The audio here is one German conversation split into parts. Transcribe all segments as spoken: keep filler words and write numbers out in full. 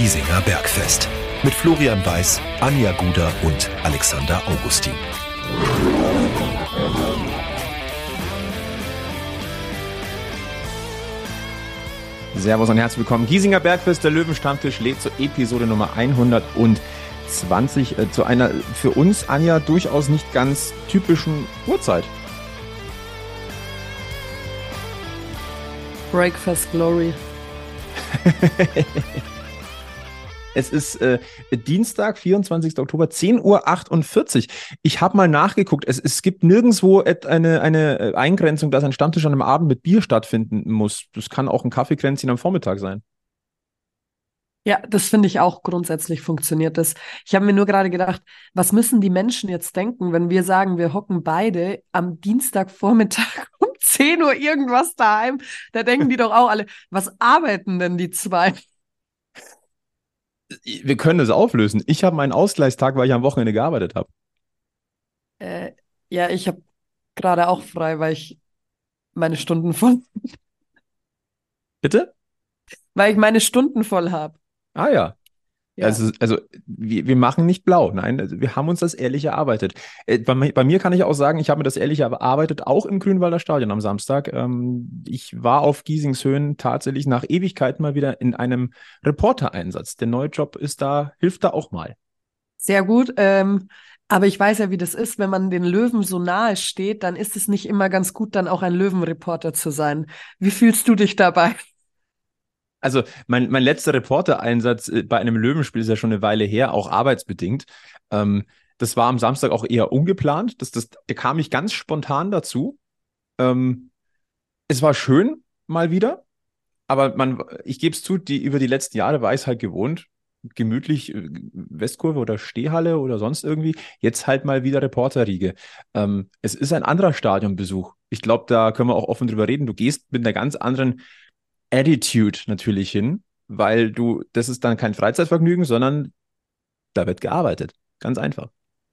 Giesinger Bergfest. Mit Florian Weiß, Anja Guder und Alexander Augustin. Servus und herzlich willkommen. Giesinger Bergfest, der Löwenstammtisch lädt zur Episode Nummer hundertzwanzig, äh, zu einer für uns, Anja, durchaus nicht ganz typischen Uhrzeit. Breakfast Glory. Es ist äh, Dienstag, vierundzwanzigster Oktober, zehn Uhr achtundvierzig. Ich habe mal nachgeguckt, es, es gibt nirgendwo eine, eine Eingrenzung, dass ein Stammtisch an einem Abend mit Bier stattfinden muss. Das kann auch ein Kaffeekränzchen am Vormittag sein. Ja, das finde ich auch grundsätzlich funktioniert das. Ich habe mir nur gerade gedacht, was müssen die Menschen jetzt denken, wenn wir sagen, wir hocken beide am Dienstagvormittag um zehn Uhr irgendwas daheim? Da denken die doch auch alle, was arbeiten denn die zwei? Wir können das auflösen. Ich habe meinen Ausgleichstag, weil ich am Wochenende gearbeitet habe. Äh, ja, ich habe gerade auch frei, weil ich meine Stunden voll, Bitte? weil ich meine Stunden voll habe. Ah ja. Ja. Also, also wir, wir machen nicht blau, nein, also wir haben uns das ehrlich erarbeitet. Äh, bei, mir- bei mir kann ich auch sagen, ich habe mir das ehrlich erarbeitet, auch im Grünwalder Stadion am Samstag. Ähm, ich war auf Giesingshöhen tatsächlich nach Ewigkeit mal wieder in einem Reportereinsatz. Der neue Job ist da, hilft da auch mal. Sehr gut. Ähm, aber ich weiß ja, wie das ist, wenn man den Löwen so nahe steht, dann ist es nicht immer ganz gut, dann auch ein Löwenreporter zu sein. Wie fühlst du dich dabei? Also mein, mein letzter Reportereinsatz äh, bei einem Löwenspiel ist ja schon eine Weile her, auch arbeitsbedingt. Ähm, das war am Samstag auch eher ungeplant. Das, das, der kam ich ganz spontan dazu. Ähm, es war schön, mal wieder. Aber man, ich gebe es zu, die, über die letzten Jahre war ich es halt gewohnt, gemütlich äh, Westkurve oder Stehhalle oder sonst irgendwie. Jetzt halt mal wieder Reporterriege. Ähm, es ist ein anderer Stadionbesuch. Ich glaube, da können wir auch offen drüber reden. Du gehst mit einer ganz anderen Attitude natürlich hin, weil du, das ist dann kein Freizeitvergnügen, sondern da wird gearbeitet. Ganz einfach.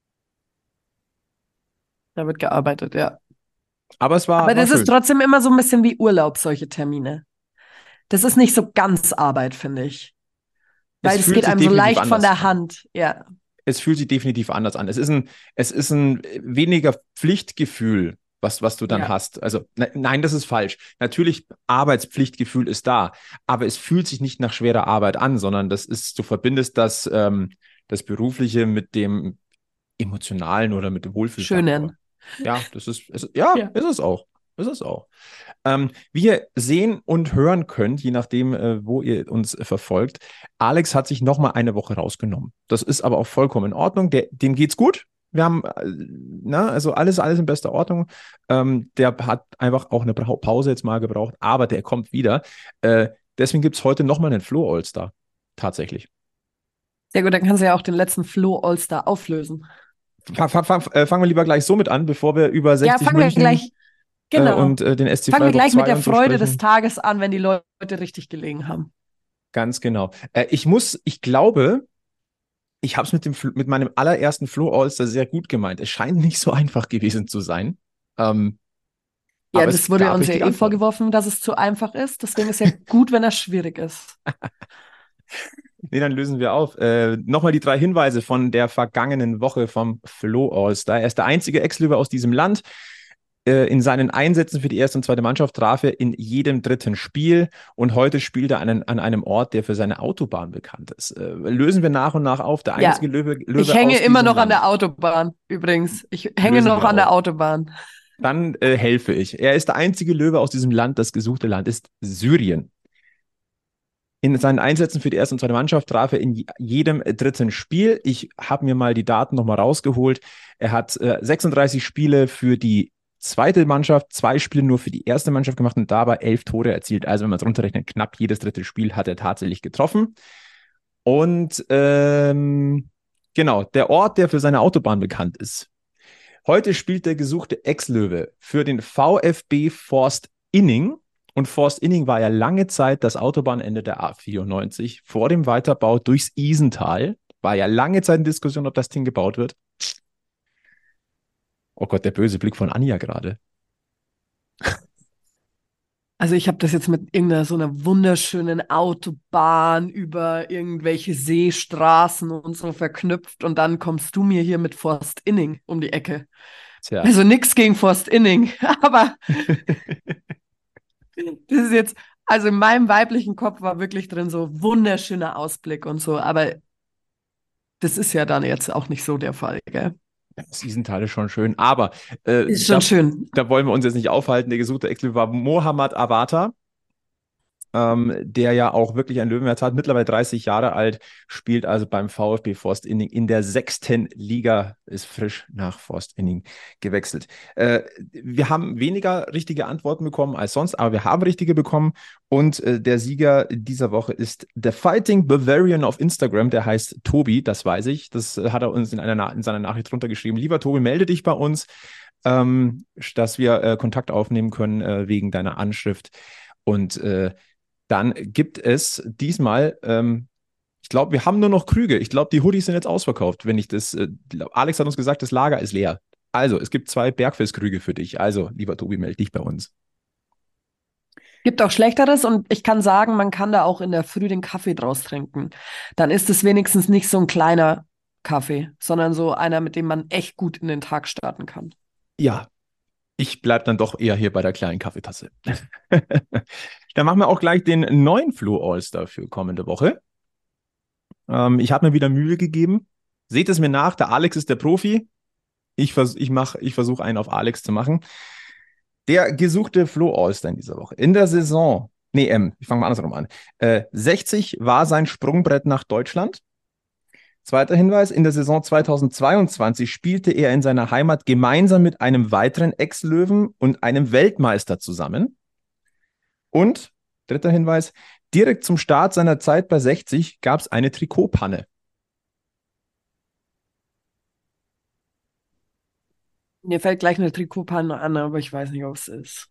Da wird gearbeitet, ja. Aber es war, Aber war das ist schön. trotzdem immer so ein bisschen wie Urlaub, solche Termine. Das ist nicht so ganz Arbeit, finde ich. Es Weil es fühlt geht sich einem so definitiv leicht von anders der an. Hand. Ja, Es fühlt sich definitiv anders an. Es ist ein, es ist ein weniger Pflichtgefühl, was, was du dann ja. hast. Also, ne, nein, das ist falsch. Natürlich, Arbeitspflichtgefühl ist da, aber es fühlt sich nicht nach schwerer Arbeit an, sondern das ist, du verbindest das, ähm, das Berufliche mit dem Emotionalen oder mit dem Wohlfühlfaktor. Schönen. Ja, das ist, es, ja, Ja. ist es auch. Ist es auch. Ähm, wie ihr sehen und hören könnt, je nachdem, äh, wo ihr uns äh, verfolgt, Alex hat sich nochmal eine Woche rausgenommen. Das ist aber auch vollkommen in Ordnung. Der, dem geht's gut. Wir haben, äh, na, also alles, alles in bester Ordnung. Ähm, der hat einfach auch eine Brau- Pause jetzt mal gebraucht, aber der kommt wieder. Äh, deswegen gibt's heute nochmal einen Flo All-Star. Tatsächlich. Sehr gut, dann kannst du ja auch den letzten Flo All-Star auflösen. Fang, fang, fang, äh, fangen wir lieber gleich so mit an, bevor wir über Ja, sechzig fangen wir München gleich, äh, genau. und äh, den S C Fangen wir Freiburg gleich mit zwei der und so Freude des sprechen. Tages an, wenn die Leute richtig gelegen haben. Ganz genau. Äh, ich muss, ich glaube, ich habe es mit dem Fl- mit meinem allerersten Flo All-Star sehr gut gemeint. Es scheint nicht so einfach gewesen zu sein. Ähm, Ja, aber das es wurde gab uns ja richtige eh Antworten. vorgeworfen, dass es zu einfach ist. Deswegen ist ja gut, wenn das schwierig ist. Nee, dann lösen wir auf. Äh, nochmal die drei Hinweise von der vergangenen Woche vom Flo All-Star. Er ist der einzige Ex-Löwe aus diesem Land. Äh, in seinen Einsätzen für die erste und zweite Mannschaft traf er in jedem dritten Spiel und heute spielt er an, an einem Ort, der für seine Autobahn bekannt ist. Äh, lösen wir nach und nach auf. Der Ja, einzige Löwe, ich Löwe hänge aus immer diesem noch an Land. der Autobahn, übrigens. Ich hänge Lösen noch wir an der auf. Autobahn. Dann äh, helfe ich. Er ist der einzige Löwe aus diesem Land. Das gesuchte Land ist Syrien. In seinen Einsätzen für die erste und zweite Mannschaft traf er in je- jedem dritten Spiel. Ich habe mir mal die Daten nochmal rausgeholt. Er hat äh, sechsunddreißig Spiele für die zweite Mannschaft, zwei Spiele nur für die erste Mannschaft gemacht und dabei elf Tore erzielt. Also wenn man es runterrechnet, knapp jedes dritte Spiel hat er tatsächlich getroffen. Und ähm, genau, der Ort, der für seine Autobahn bekannt ist. Heute spielt der gesuchte Ex-Löwe für den VfB Forst Inning. Und Forst Inning war ja lange Zeit das Autobahnende der A vierundneunzig vor dem Weiterbau durchs Isental. War ja lange Zeit in Diskussion, ob das Ding gebaut wird. Oh Gott, der böse Blick von Anja gerade. Also ich habe das jetzt mit irgendeiner so einer wunderschönen Autobahn über irgendwelche Seestraßen und so verknüpft und dann kommst du mir hier mit Forst Inning um die Ecke. Tja. Also nichts gegen Forst Inning, aber das ist jetzt, also in meinem weiblichen Kopf war wirklich drin so wunderschöner Ausblick und so, aber das ist ja dann jetzt auch nicht so der Fall, gell? Das Isental ist schon schön, aber äh, Ist schon da, schön. da wollen wir uns jetzt nicht aufhalten. Der gesuchte Ex-Löwe war Mohammad Awata, ähm, der ja auch wirklich ein Löwenherz hat, mittlerweile dreißig Jahre alt, spielt also beim VfB Forst Inning in der sechsten Liga, ist frisch nach Forst Inning gewechselt. Äh, wir haben weniger richtige Antworten bekommen als sonst, aber wir haben richtige bekommen und äh, der Sieger dieser Woche ist The Fighting Bavarian auf Instagram, der heißt Tobi, das weiß ich, das äh, hat er uns in, einer Na- in seiner Nachricht runtergeschrieben. Lieber Tobi, melde dich bei uns, ähm, dass wir äh, Kontakt aufnehmen können äh, wegen deiner Anschrift und äh, dann gibt es diesmal, ähm, ich glaube, wir haben nur noch Krüge. Ich glaube, die Hoodies sind jetzt ausverkauft, wenn ich das, äh, Alex hat uns gesagt, das Lager ist leer. Also, es gibt zwei Bergfestkrüge für dich. Also, lieber Tobi, melde dich bei uns. Gibt auch Schlechteres und ich kann sagen, man kann da auch in der Früh den Kaffee draus trinken. Dann ist es wenigstens nicht so ein kleiner Kaffee, sondern so einer, mit dem man echt gut in den Tag starten kann. Ja, ich bleibe dann doch eher hier bei der kleinen Kaffeetasse. Dann machen wir auch gleich den neuen Flo All-Star für kommende Woche. Ähm, ich habe mir wieder Mühe gegeben. Seht es mir nach, der Alex ist der Profi. Ich, vers ich, mach- ich versuche einen auf Alex zu machen. Der gesuchte Flo All-Star in dieser Woche. In der Saison, nee, ähm, ich fange mal andersrum an. Äh, sechzig war sein Sprungbrett nach Deutschland. Zweiter Hinweis, in der Saison zweitausendzweiundzwanzig spielte er in seiner Heimat gemeinsam mit einem weiteren Ex-Löwen und einem Weltmeister zusammen. Und, dritter Hinweis, direkt zum Start seiner Zeit bei sechzig gab es eine Trikotpanne. Mir fällt gleich eine Trikotpanne an, aber ich weiß nicht, ob es ist.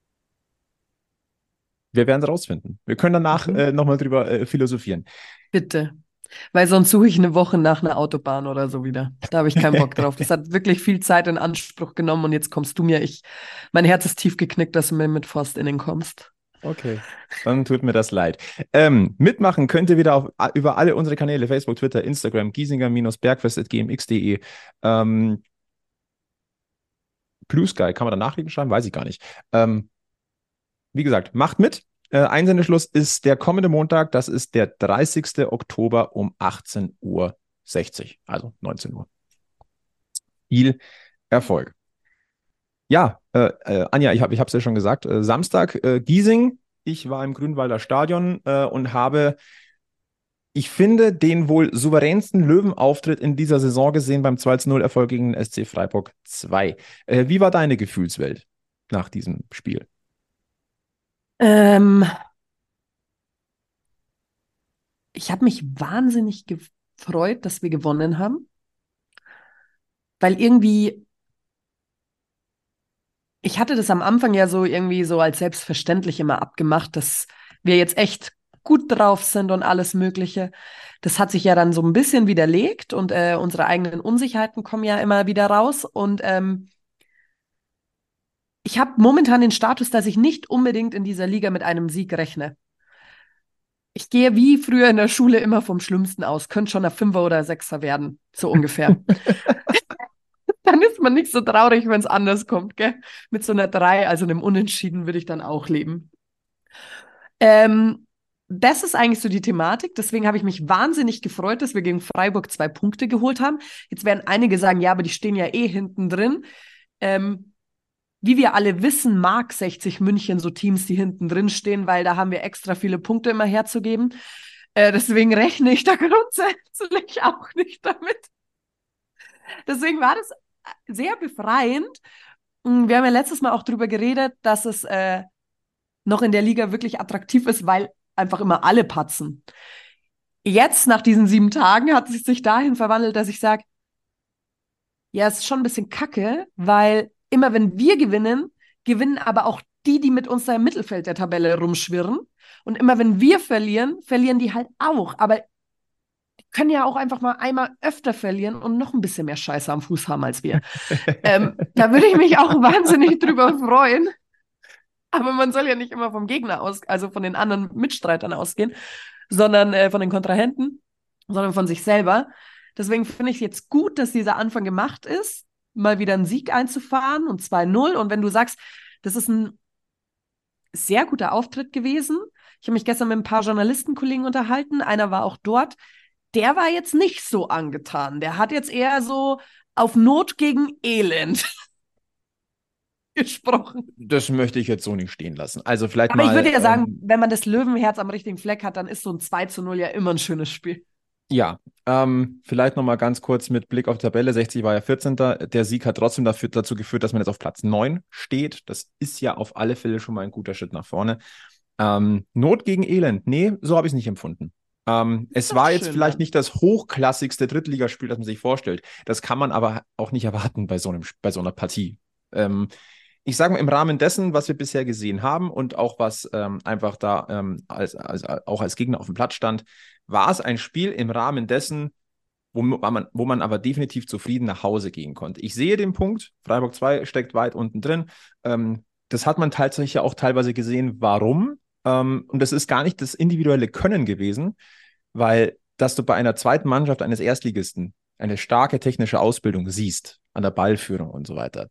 Wir werden es rausfinden. Wir können danach Mhm. äh, nochmal drüber äh, philosophieren. Bitte. Weil sonst suche ich eine Woche nach einer Autobahn oder so wieder. Da habe ich keinen Bock drauf. Das hat wirklich viel Zeit in Anspruch genommen und jetzt kommst du mir. Ich, mein Herz ist tief geknickt, dass du mir mit Forst Inning kommst. Okay, dann tut mir das leid. Ähm, mitmachen könnt ihr wieder auf, über alle unsere Kanäle, Facebook, Twitter, Instagram, giesinger-bergfest at g m x punkt d e. Ähm, Blue Sky, kann man da Nachrichten schreiben? Weiß ich gar nicht. Ähm, wie gesagt, macht mit. Äh, Einsendeschluss ist der kommende Montag, das ist der dreißigste Oktober um achtzehn Uhr sechzig, also neunzehn Uhr. Viel Erfolg. Ja, äh, äh, Anja, ich habe ich es ja schon gesagt, äh, Samstag äh, Giesing, ich war im Grünwalder Stadion äh, und habe, ich finde, den wohl souveränsten Löwenauftritt in dieser Saison gesehen beim zwei zu null Erfolg gegen den S C Freiburg zwei. Äh, wie war deine Gefühlswelt nach diesem Spiel? Ähm, ich habe mich wahnsinnig gefreut, dass wir gewonnen haben, weil irgendwie, ich hatte das am Anfang ja so irgendwie so als selbstverständlich immer abgemacht, dass wir jetzt echt gut drauf sind und alles Mögliche. Das hat sich ja dann so ein bisschen widerlegt und äh, unsere eigenen Unsicherheiten kommen ja immer wieder raus. Und ähm, ich habe momentan den Status, dass ich nicht unbedingt in dieser Liga mit einem Sieg rechne. Ich gehe wie früher in der Schule immer vom Schlimmsten aus. Könnte schon ein Fünfer oder ein Sechser werden, so ungefähr. Dann ist man nicht so traurig, wenn es anders kommt, gell? Mit so einer Drei, also einem Unentschieden, würde ich dann auch leben. Ähm, Das ist eigentlich so die Thematik. Deswegen habe ich mich wahnsinnig gefreut, dass wir gegen Freiburg zwei Punkte geholt haben. Jetzt werden einige sagen, ja, aber die stehen ja eh hinten drin. Ähm, Wie wir alle wissen, mag sechzig München so Teams, die hinten drin stehen, weil da haben wir extra viele Punkte immer herzugeben. Äh, deswegen rechne ich da grundsätzlich auch nicht damit. Deswegen war das sehr befreiend. Wir haben ja letztes Mal auch darüber geredet, dass es äh, noch in der Liga wirklich attraktiv ist, weil einfach immer alle patzen. Jetzt, nach diesen sieben Tagen, hat es sich dahin verwandelt, dass ich sage, ja, es ist schon ein bisschen kacke, weil immer wenn wir gewinnen, gewinnen aber auch die, die mit uns da im Mittelfeld der Tabelle rumschwirren. Und immer wenn wir verlieren, verlieren die halt auch. Aber die können ja auch einfach mal einmal öfter verlieren und noch ein bisschen mehr Scheiße am Fuß haben als wir. ähm, da würde ich mich auch wahnsinnig drüber freuen. Aber man soll ja nicht immer vom Gegner aus, also von den anderen Mitstreitern ausgehen, sondern äh, von den Kontrahenten, sondern von sich selber. Deswegen finde ich es jetzt gut, dass dieser Anfang gemacht ist, mal wieder einen Sieg einzufahren und zwei null. Und wenn du sagst, das ist ein sehr guter Auftritt gewesen. Ich habe mich gestern mit ein paar Journalistenkollegen unterhalten. Einer war auch dort. Der war jetzt nicht so angetan. Der hat jetzt eher so auf Not gegen Elend gesprochen. Das möchte ich jetzt so nicht stehen lassen. Also vielleicht Aber mal. ich würde ja sagen, ähm, wenn man das Löwenherz am richtigen Fleck hat, dann ist so ein zwei zu null ja immer ein schönes Spiel. Ja, ähm, vielleicht nochmal ganz kurz mit Blick auf die Tabelle. sechzig war ja vierzehnter. Der Sieg hat trotzdem dafür, dazu geführt, dass man jetzt auf Platz neun steht. Das ist ja auf alle Fälle schon mal ein guter Schritt nach vorne. Ähm, Not gegen Elend. Nee, so habe ich es nicht empfunden. Ähm, es doch war jetzt schön, vielleicht dann. nicht das hochklassigste Drittligaspiel, das man sich vorstellt. Das kann man aber auch nicht erwarten bei so einem, bei so einer Partie. Ähm, ich sage mal, im Rahmen dessen, was wir bisher gesehen haben und auch was ähm, einfach da ähm, als, als, auch als Gegner auf dem Platz stand, war es ein Spiel im Rahmen dessen, wo man, wo man aber definitiv zufrieden nach Hause gehen konnte. Ich sehe den Punkt, Freiburg zwei steckt weit unten drin. Ähm, das hat man tatsächlich auch teilweise gesehen, warum. Ähm, und das ist gar nicht das individuelle Können gewesen, weil dass du bei einer zweiten Mannschaft eines Erstligisten eine starke technische Ausbildung siehst, an der Ballführung und so weiter.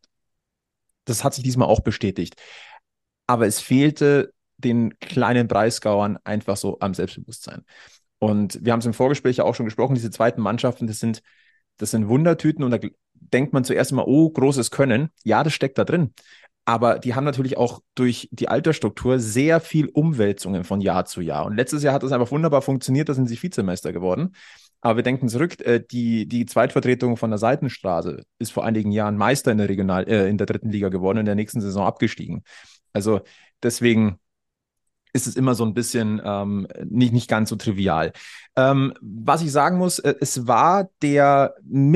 Das hat sich diesmal auch bestätigt. Aber es fehlte den kleinen Breisgauern einfach so am Selbstbewusstsein. Und wir haben es im Vorgespräch ja auch schon gesprochen, diese zweiten Mannschaften, das sind, das sind Wundertüten und da denkt man zuerst mal, oh, großes Können. Ja, das steckt da drin. Aber die haben natürlich auch durch die Altersstruktur sehr viel Umwälzungen von Jahr zu Jahr. Und letztes Jahr hat das einfach wunderbar funktioniert, da sind sie Vizemeister geworden. Aber wir denken zurück, äh, die, die Zweitvertretung von der Seitenstraße ist vor einigen Jahren Meister in der Regional, äh, in der dritten Liga geworden und in der nächsten Saison abgestiegen. Also deswegen ist es immer so ein bisschen ähm, nicht, nicht ganz so trivial. Ähm, was ich sagen muss, äh, es war der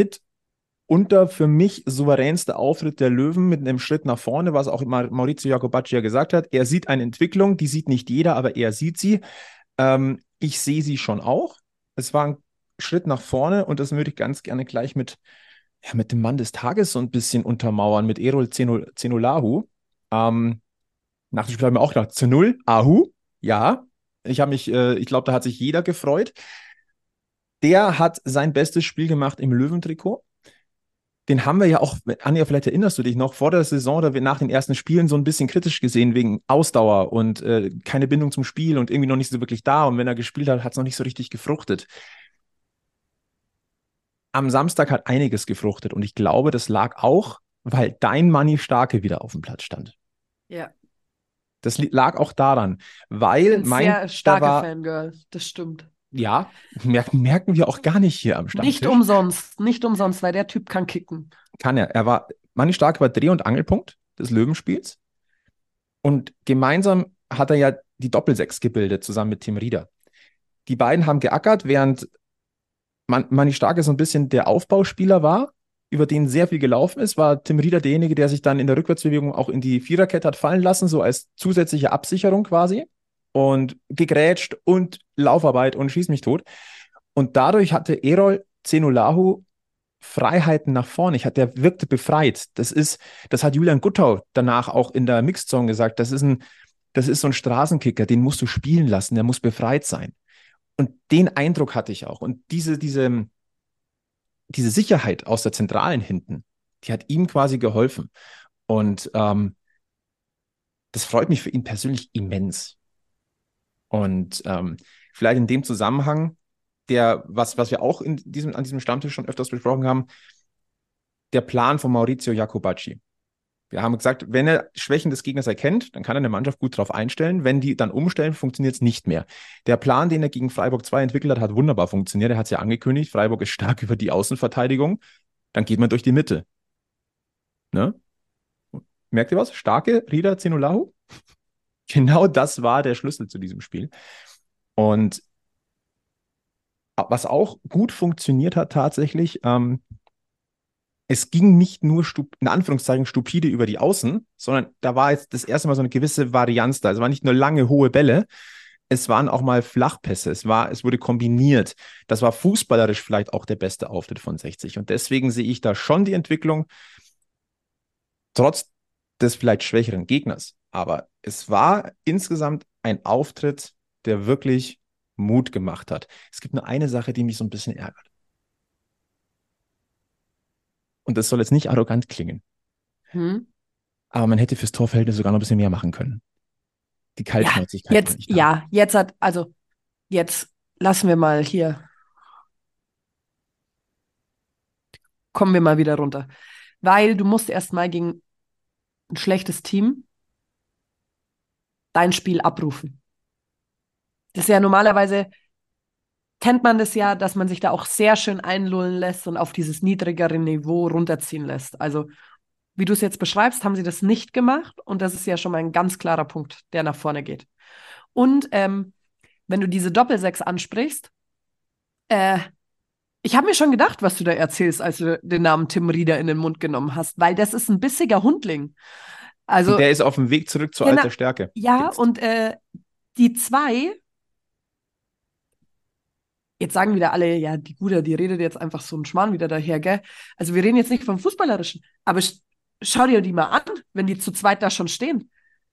mitunter für mich souveränste Auftritt der Löwen mit einem Schritt nach vorne, was auch immer Maurizio Jacobacci ja gesagt hat. Er sieht eine Entwicklung, die sieht nicht jeder, aber er sieht sie. Ähm, ich sehe sie schon auch. Es war ein Schritt nach vorne und das würde ich ganz gerne gleich mit, ja, mit dem Mann des Tages so ein bisschen untermauern, mit Erol Zenolahou. Ähm, nach dem Spiel habe ich mir auch gedacht, zu null, Ahu, ja. Ich habe mich, äh, ich glaube, da hat sich jeder gefreut. Der hat sein bestes Spiel gemacht im Löwentrikot. Den haben wir ja auch, Anja, vielleicht erinnerst du dich noch, vor der Saison oder nach den ersten Spielen so ein bisschen kritisch gesehen wegen Ausdauer und äh, keine Bindung zum Spiel und irgendwie noch nicht so wirklich da. Und wenn er gespielt hat, hat es noch nicht so richtig gefruchtet. Am Samstag hat einiges gefruchtet und ich glaube, das lag auch, weil dein Manni Starke wieder auf dem Platz stand. Ja. Das lag auch daran, Ich weil bin mein, sehr da starke war, Fangirl, das stimmt. ja, merken, merken wir auch gar nicht hier am Nicht Stammtisch. umsonst, nicht umsonst, weil der Typ kann kicken. Kann er. Er war, Manni Stark war Dreh- und Angelpunkt des Löwenspiels. Und gemeinsam hat er ja die Doppelsechs gebildet, zusammen mit Tim Rieder. Die beiden haben geackert, während Man, Manni Starke so ein bisschen der Aufbauspieler war, über den sehr viel gelaufen ist, war Tim Rieder derjenige, der sich dann in der Rückwärtsbewegung auch in die Viererkette hat fallen lassen, so als zusätzliche Absicherung quasi. Und gegrätscht und Laufarbeit und schieß mich tot. Und dadurch hatte Erol Zenolahou Freiheiten nach vorne. Ich hatte, der wirkte befreit. Das ist, das hat Julian Guttau danach auch in der Mixed Zone gesagt. Das ist ein, das ist so ein Straßenkicker, den musst du spielen lassen, der muss befreit sein. Und den Eindruck hatte ich auch. Und diese, diese, diese Sicherheit aus der Zentralen hinten, die hat ihm quasi geholfen. Und ähm, das freut mich für ihn persönlich immens. Und ähm, vielleicht in dem Zusammenhang, der, was, was wir auch in diesem, an diesem Stammtisch schon öfters besprochen haben, der Plan von Maurizio Jacobacci. Wir haben gesagt, wenn er Schwächen des Gegners erkennt, dann kann er eine Mannschaft gut darauf einstellen. Wenn die dann umstellen, funktioniert es nicht mehr. Der Plan, den er gegen Freiburg zwei entwickelt hat, hat wunderbar funktioniert. Er hat es ja angekündigt, Freiburg ist stark über die Außenverteidigung. Dann geht man durch die Mitte. Ne? Merkt ihr was? Starke Rieder Zenolahou? Genau das war der Schlüssel zu diesem Spiel. Und was auch gut funktioniert hat tatsächlich, ähm, es ging nicht nur stup- in Anführungszeichen stupide über die Außen, sondern da war jetzt das erste Mal so eine gewisse Varianz da. Es waren nicht nur lange, hohe Bälle, es waren auch mal Flachpässe, es war, es wurde kombiniert. Das war fußballerisch vielleicht auch der beste Auftritt von sechzig. Und deswegen sehe ich da schon die Entwicklung, trotz des vielleicht schwächeren Gegners, aber es war insgesamt ein Auftritt, der wirklich Mut gemacht hat. Es gibt nur eine Sache, die mich so ein bisschen ärgert. Und das soll jetzt nicht arrogant klingen, Hm? aber man hätte fürs Torverhältnis sogar noch ein bisschen mehr machen können. Die Ja, Kaltschnäuzigkeit war jetzt, nicht da. ja, jetzt hat, also jetzt lassen wir mal hier, kommen wir mal wieder runter. Weil du musst erst mal gegen ein schlechtes Team dein Spiel abrufen. Das ist ja normalerweise, kennt man das ja, dass man sich da auch sehr schön einlullen lässt und auf dieses niedrigere Niveau runterziehen lässt. Also, wie du es jetzt beschreibst, haben sie das nicht gemacht und das ist ja schon mal ein ganz klarer Punkt, der nach vorne geht. Und ähm, wenn du diese Doppelsechs ansprichst, äh, ich habe mir schon gedacht, was du da erzählst, als du den Namen Tim Rieder in den Mund genommen hast, weil das ist ein bissiger Hundling. Und Also, der ist auf dem Weg zurück zur genau, alter Stärke. ja, Jetzt. und äh, die zwei, jetzt sagen wieder alle, ja, die Guder, die redet jetzt einfach so einen Schmarrn wieder daher, gell? Also wir reden jetzt nicht vom Fußballerischen, aber sch schau dir die mal an, wenn die zu zweit da schon stehen.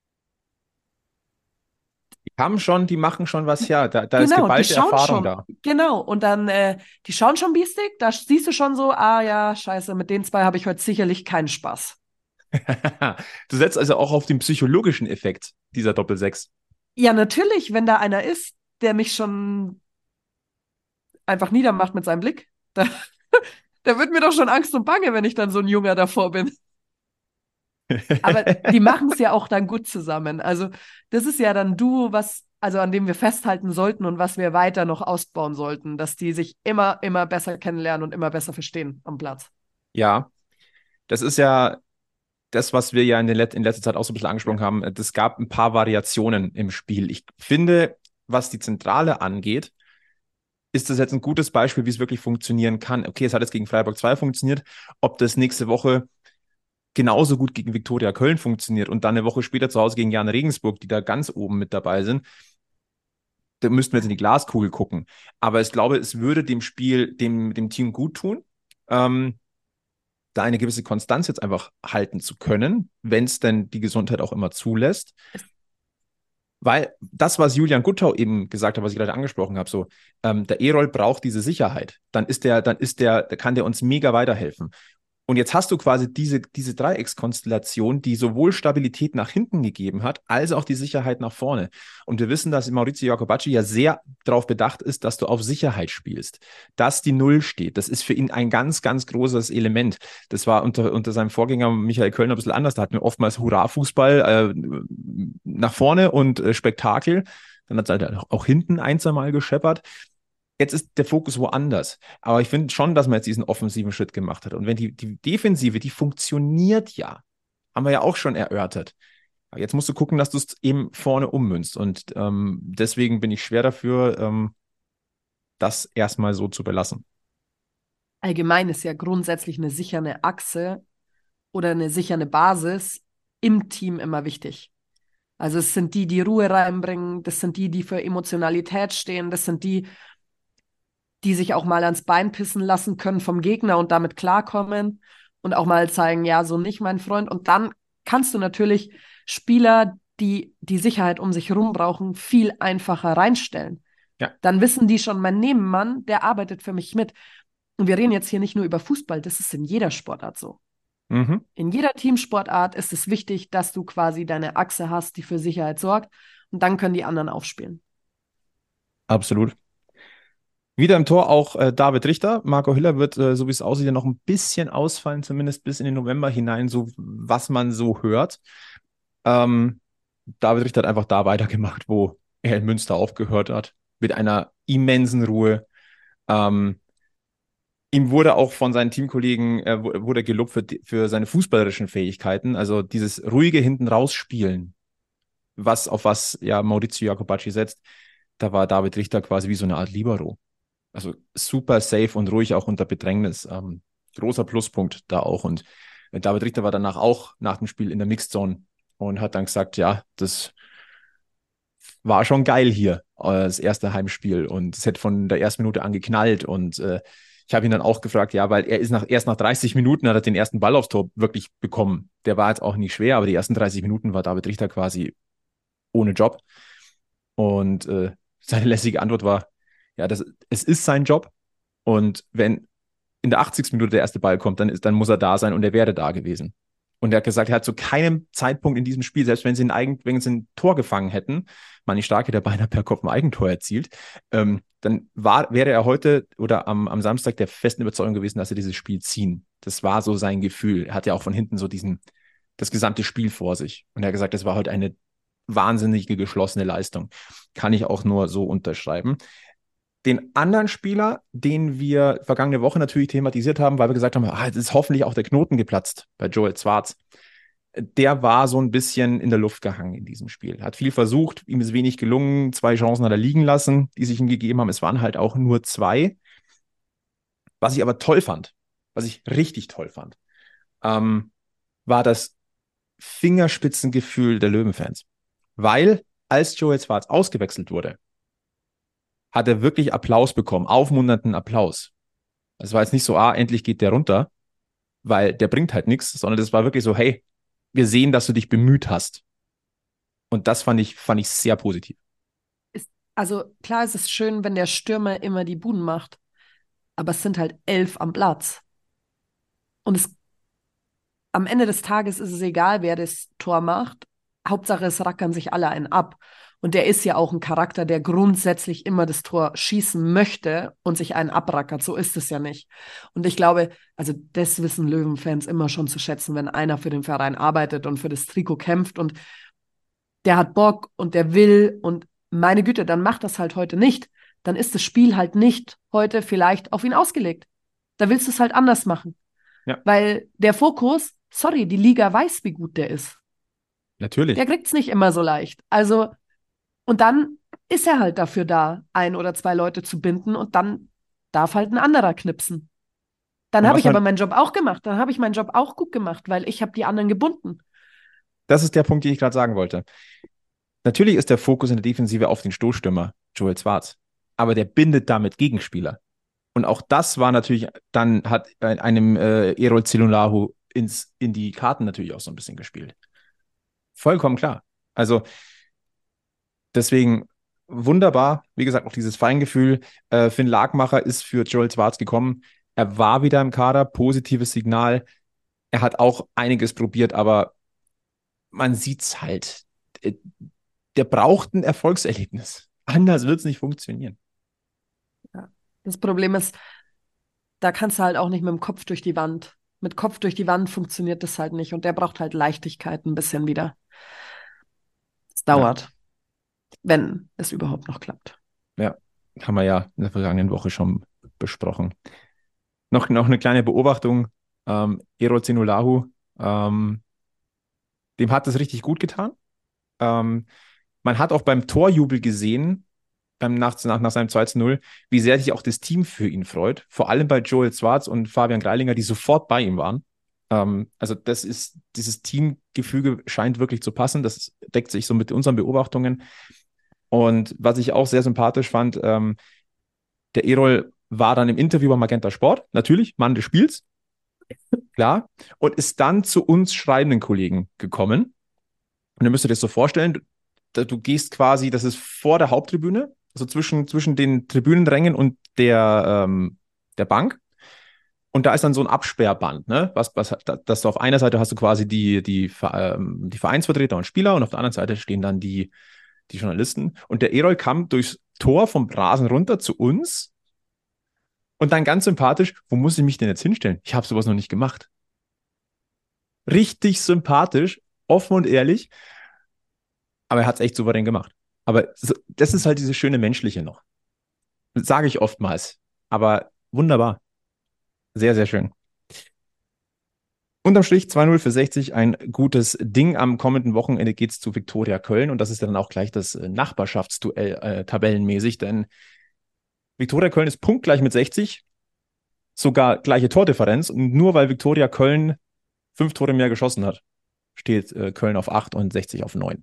Die haben schon, die machen schon was her. Da, da ist Genau, die geballte schauen Erfahrung schon, da. genau, und dann, äh, die schauen schon biestig, da siehst du schon so, ah ja, scheiße, mit den zwei habe ich heute sicherlich keinen Spaß. Du setzt also auch auf den psychologischen Effekt dieser Doppelsechs. Ja, natürlich, wenn da einer ist, der mich schon einfach niedermacht mit seinem Blick, da, da wird mir doch schon Angst und Bange, wenn ich dann so ein Junger davor bin. Aber die machen es ja auch dann gut zusammen. Also das ist ja dann du, was, also an dem wir festhalten sollten und was wir weiter noch ausbauen sollten, dass die sich immer, immer besser kennenlernen und immer besser verstehen am Platz. Ja, das ist ja das, was wir ja in, den Let in letzter Zeit auch so ein bisschen angesprochen haben. Es gab ein paar Variationen im Spiel. Ich finde, was die Zentrale angeht, ist das jetzt ein gutes Beispiel, wie es wirklich funktionieren kann. Okay, es hat jetzt gegen Freiburg zwei funktioniert. Ob das nächste Woche genauso gut gegen Viktoria Köln funktioniert und dann eine Woche später zu Hause gegen Jan Regensburg, die da ganz oben mit dabei sind, da müssten wir jetzt in die Glaskugel gucken. Aber ich glaube, es würde dem Spiel, dem, dem Team gut tun, ähm, da eine gewisse Konstanz jetzt einfach halten zu können, wenn es denn die Gesundheit auch immer zulässt. Weil das, was Julian Guttau eben gesagt hat, was ich gerade angesprochen habe, so, ähm, der Erol braucht diese Sicherheit. Dann ist der, dann ist der, da kann der uns mega weiterhelfen. Und jetzt hast du quasi diese, diese Dreieckskonstellation, die sowohl Stabilität nach hinten gegeben hat, als auch die Sicherheit nach vorne. Und wir wissen, dass Maurizio Jacobacci ja sehr darauf bedacht ist, dass du auf Sicherheit spielst, dass die Null steht. Das ist für ihn ein ganz, ganz großes Element. Das war unter, unter seinem Vorgänger Michael Köln ein bisschen anders. Da hatten wir oftmals Hurra-Fußball äh, nach vorne und äh, Spektakel. Dann hat es halt auch hinten ein, zwei Mal gescheppert. Jetzt ist der Fokus woanders. Aber ich finde schon, dass man jetzt diesen offensiven Schritt gemacht hat. Und wenn die, die Defensive, die funktioniert ja, haben wir ja auch schon erörtert. Aber jetzt musst du gucken, dass du es eben vorne ummünzt. Und ähm, deswegen bin ich schwer dafür, ähm, das erstmal so zu belassen. Allgemein ist ja grundsätzlich eine sichere Achse oder eine sichere Basis im Team immer wichtig. Also es sind die, die Ruhe reinbringen, das sind die, die für Emotionalität stehen, das sind die, die sich auch mal ans Bein pissen lassen können vom Gegner und damit klarkommen und auch mal zeigen, ja, so nicht, mein Freund. Und dann kannst du natürlich Spieler, die die Sicherheit um sich herum brauchen, viel einfacher reinstellen. Ja. Dann wissen die schon, mein Nebenmann, der arbeitet für mich mit. Und wir reden jetzt hier nicht nur über Fußball, das ist in jeder Sportart so. Mhm. In jeder Teamsportart ist es wichtig, dass du quasi deine Achse hast, die für Sicherheit sorgt. Und dann können die anderen aufspielen. Absolut. Wieder im Tor auch äh, David Richter. Marco Hiller wird, äh, so wie es aussieht, ja noch ein bisschen ausfallen, zumindest bis in den November hinein, so was man so hört. Ähm, David Richter hat einfach da weitergemacht, wo er in Münster aufgehört hat, mit einer immensen Ruhe. Ähm, ihm wurde auch von seinen Teamkollegen äh, wurde gelobt für, für seine fußballerischen Fähigkeiten, also dieses ruhige hinten rausspielen, was auf was ja Maurizio Jacobacci setzt. Da war David Richter quasi wie so eine Art Libero. Also super safe und ruhig auch unter Bedrängnis. Ähm, großer Pluspunkt da auch. Und David Richter war danach auch nach dem Spiel in der Mixed Zone und hat dann gesagt, ja, das war schon geil hier, äh, das erste Heimspiel. Und es hätte von der ersten Minute an geknallt. Und äh, Ich habe ihn dann auch gefragt, ja, weil er ist nach, erst nach dreißig Minuten hat er den ersten Ball aufs Tor wirklich bekommen. Der war jetzt auch nicht schwer, aber die ersten dreißig Minuten war David Richter quasi ohne Job. Und äh, seine lässige Antwort war, ja, das, es ist sein Job. Und wenn in der achtzigsten Minute der erste Ball kommt, dann, ist, dann muss er da sein und er wäre da gewesen. Und er hat gesagt, er hat zu keinem Zeitpunkt in diesem Spiel, selbst wenn sie ein, Eigen, wenn sie ein Tor gefangen hätten, Manni Starke, der beinahe per Kopf ein Eigentor erzielt, ähm, dann war, wäre er heute oder am, am Samstag der festen Überzeugung gewesen, dass sie dieses Spiel ziehen. Das war so sein Gefühl. Er hat ja auch von hinten so diesen, das gesamte Spiel vor sich. Und er hat gesagt, das war heute eine wahnsinnige geschlossene Leistung. Kann ich auch nur so unterschreiben. Den anderen Spieler, den wir vergangene Woche natürlich thematisiert haben, weil wir gesagt haben, ah, jetzt ist hoffentlich auch der Knoten geplatzt bei Joel Zwarz. Der war so ein bisschen in der Luft gehangen in diesem Spiel. Hat viel versucht, ihm ist wenig gelungen. Zwei Chancen hat er liegen lassen, die sich ihm gegeben haben. Es waren halt auch nur zwei. Was ich aber toll fand, was ich richtig toll fand, ähm, war das Fingerspitzengefühl der Löwenfans. Weil, als Joel Zwarz ausgewechselt wurde, hat er wirklich Applaus bekommen, aufmunternden Applaus. Es war jetzt nicht so, ah, endlich geht der runter, weil der bringt halt nichts, sondern das war wirklich so, hey, wir sehen, dass du dich bemüht hast. Und das fand ich, fand ich sehr positiv. Ist, also klar ist es schön, wenn der Stürmer immer die Buden macht, aber es sind halt elf am Platz. Und es, am Ende des Tages ist es egal, wer das Tor macht. Hauptsache, es rackern sich alle einen ab. Und der ist ja auch ein Charakter, der grundsätzlich immer das Tor schießen möchte und sich einen abrackert. So ist es ja nicht. Und ich glaube, also das wissen Löwenfans immer schon zu schätzen, wenn einer für den Verein arbeitet und für das Trikot kämpft und der hat Bock und der will und meine Güte, dann macht das halt heute nicht. Dann ist das Spiel halt nicht heute vielleicht auf ihn ausgelegt. Da willst du es halt anders machen. Ja. Weil der Fokus, sorry, die Liga weiß, wie gut der ist. Natürlich. Der kriegt es nicht immer so leicht. Also und dann ist er halt dafür da, ein oder zwei Leute zu binden und dann darf halt ein anderer knipsen. Dann habe ich halt, aber meinen Job auch gemacht. Dann habe ich meinen Job auch gut gemacht, weil ich habe die anderen gebunden. Das ist der Punkt, den ich gerade sagen wollte. Natürlich ist der Fokus in der Defensive auf den Stoßstürmer Joel Zwarz, aber der bindet damit Gegenspieler. Und auch das war natürlich, dann hat einem äh, Erol Zelulahu ins in die Karten natürlich auch so ein bisschen gespielt. Vollkommen klar. Also deswegen wunderbar, wie gesagt, auch dieses Feingefühl. Äh, Finn Lagmacher ist für Joel Zwarz gekommen. Er war wieder im Kader, positives Signal. Er hat auch einiges probiert, aber man sieht's halt. Der braucht ein Erfolgserlebnis. Anders wird es nicht funktionieren. Ja. Das Problem ist, da kannst du halt auch nicht mit dem Kopf durch die Wand. Mit Kopf durch die Wand funktioniert das halt nicht und der braucht halt Leichtigkeit ein bisschen wieder. Es dauert. Ja. Wenn es überhaupt noch klappt. Ja, haben wir ja in der vergangenen Woche schon besprochen. Noch, noch eine kleine Beobachtung. Ähm, Erol Zenulahu, ähm, dem hat das richtig gut getan. Ähm, man hat auch beim Torjubel gesehen, beim nach, nach, nach seinem zwei zu null, wie sehr sich auch das Team für ihn freut. Vor allem bei Joel Zwarz und Fabian Greilinger, die sofort bei ihm waren. Ähm, also das ist, dieses Teamgefüge scheint wirklich zu passen. Das deckt sich so mit unseren Beobachtungen. Und was ich auch sehr sympathisch fand, ähm, der Erol war dann im Interview bei Magenta Sport, natürlich, Mann des Spiels, klar, und ist dann zu uns schreibenden Kollegen gekommen. Und ihr müsst euch das so vorstellen, du, du gehst quasi, das ist vor der Haupttribüne, also zwischen, zwischen den Tribünenrängen und der, ähm, der Bank. Und da ist dann so ein Absperrband, ne? Was, was, dass du auf einer Seite hast du quasi die, die, ähm, die Vereinsvertreter und Spieler und auf der anderen Seite stehen dann die, die Journalisten. Und der Erol kam durchs Tor vom Rasen runter zu uns und dann ganz sympathisch, wo muss ich mich denn jetzt hinstellen? Ich habe sowas noch nicht gemacht. Richtig sympathisch, offen und ehrlich, aber er hat es echt souverän gemacht. Aber so, das ist halt dieses schöne Menschliche noch. Das sage ich oftmals, aber wunderbar. Sehr, sehr schön. Unterm Strich zwei null für sechzig, ein gutes Ding. Am kommenden Wochenende geht es zu Viktoria Köln und das ist dann auch gleich das Nachbarschaftsduell äh, tabellenmäßig, denn Viktoria Köln ist punktgleich mit sechzig, sogar gleiche Tordifferenz und nur weil Viktoria Köln fünf Tore mehr geschossen hat, steht äh, Köln auf acht und sechzig auf neun.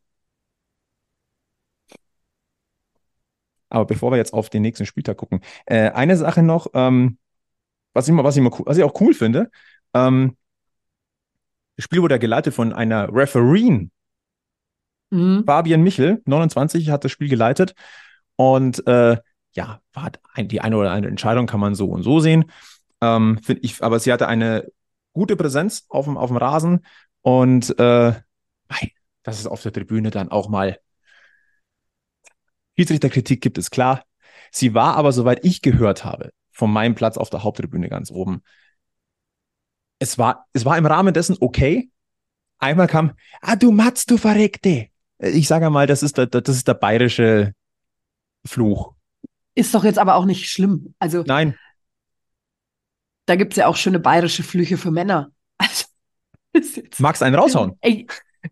Aber bevor wir jetzt auf den nächsten Spieltag gucken, äh, eine Sache noch, ähm, was ich, mal, was ich, mal, was ich auch cool finde, ähm, das Spiel wurde ja geleitet von einer Referee. Mhm. Fabian Michel, neunundzwanzig, hat das Spiel geleitet. Und äh, ja, war ein, die eine oder andere Entscheidung kann man so und so sehen. Ähm, finde ich, aber sie hatte eine gute Präsenz auf dem, auf dem Rasen. Und äh, dass es auf der Tribüne dann auch mal Schiedsrichterkritik gibt, ist klar. Sie war aber, soweit ich gehört habe, von meinem Platz auf der Haupttribüne ganz oben, es war, es war im Rahmen dessen okay. Einmal kam, ah, du Matz, du Verreckte. Ich sage mal, das ist der, das ist der bayerische Fluch. Ist doch jetzt aber auch nicht schlimm. Also, Nein, da gibt es ja auch schöne bayerische Flüche für Männer. Also, ist jetzt, magst einen raushauen? ey,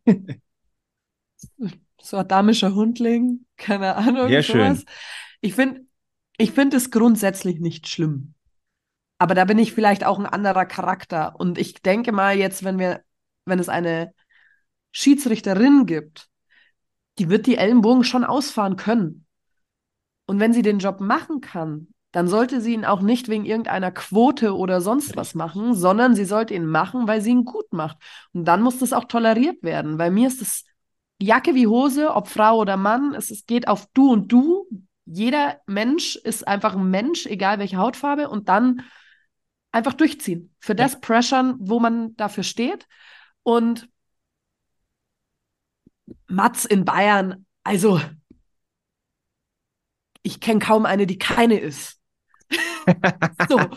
so ein damischer Hundling, keine Ahnung, Sehr sowas. schön. Ich finde, ich finde es grundsätzlich nicht schlimm. Aber da bin ich vielleicht auch ein anderer Charakter. Und ich denke mal jetzt, wenn wir, wenn es eine Schiedsrichterin gibt, die wird die Ellenbogen schon ausfahren können. Und wenn sie den Job machen kann, dann sollte sie ihn auch nicht wegen irgendeiner Quote oder sonst was Richtig. machen, sondern sie sollte ihn machen, weil sie ihn gut macht. Und dann muss das auch toleriert werden. Bei mir ist es Jacke wie Hose, ob Frau oder Mann, es, es geht auf du und du. Jeder Mensch ist einfach ein Mensch, egal welche Hautfarbe, und dann einfach durchziehen. Für Ja, das pressern, wo man dafür steht. Und Mats in Bayern, also ich kenne kaum eine, die keine ist. So.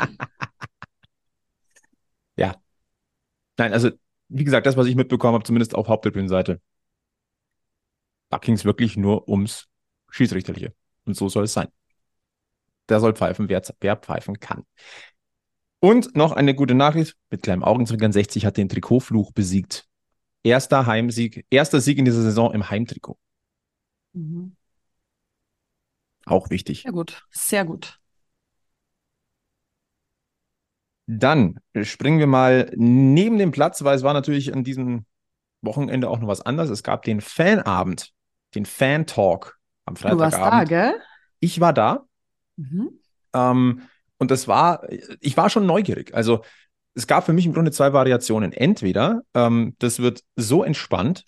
ja. Nein, also, wie gesagt, das, was ich mitbekommen habe, zumindest auf Haupttribünenseite, da ging es wirklich nur ums Schiedsrichterliche. Und so soll es sein. Der soll pfeifen, wer, wer pfeifen kann. Und noch eine gute Nachricht, mit kleinem Augenzwinkern, sechzig hat den Trikotfluch besiegt. Erster Heimsieg, erster Sieg in dieser Saison im Heimtrikot. Mhm. Auch wichtig. Sehr gut, sehr gut. Dann springen wir mal neben dem Platz, weil es war natürlich an diesem Wochenende auch noch was anderes. Es gab den Fanabend, den Fan-Talk am Du warst da, Freitagabend. gell? Ich war da, Mhm. ähm, und das war, ich war schon neugierig. Also es gab für mich im Grunde zwei Variationen. Entweder ähm, das wird so entspannt,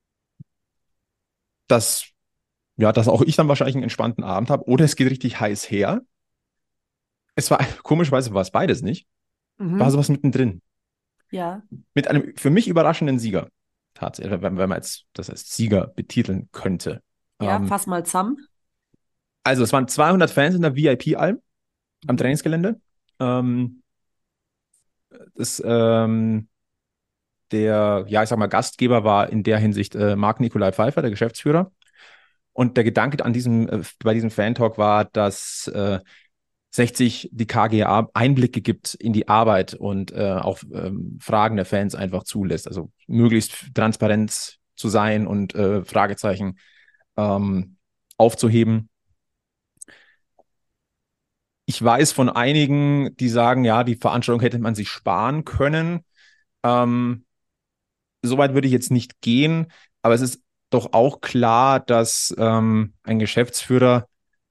dass, ja, dass auch ich dann wahrscheinlich einen entspannten Abend habe, oder es geht richtig heiß her. Es war, komischerweise war es beides nicht. War Mhm. sowas mittendrin. Ja. Mit einem für mich überraschenden Sieger. Tatsächlich, wenn, wenn man jetzt das als Sieger betiteln könnte. Ja, Ähm, fass mal zusammen. also es waren zweihundert Fans in der V I P-Alm am Mhm. Trainingsgelände. Ähm, das, ähm, der, ja, ich sag mal, Gastgeber war in der Hinsicht äh, Marc-Nikolai Pfeiffer, der Geschäftsführer. Und der Gedanke an diesem, äh, bei diesem Fan-Talk war, dass äh, sechzig die K G A Einblicke gibt in die Arbeit und äh, auch ähm, Fragen der Fans einfach zulässt. Also möglichst transparent zu sein und äh, Fragezeichen ähm, aufzuheben. Ich weiß von einigen, die sagen, ja, die Veranstaltung hätte man sich sparen können. Ähm, Soweit würde ich jetzt nicht gehen, aber es ist doch auch klar, dass ähm, ein Geschäftsführer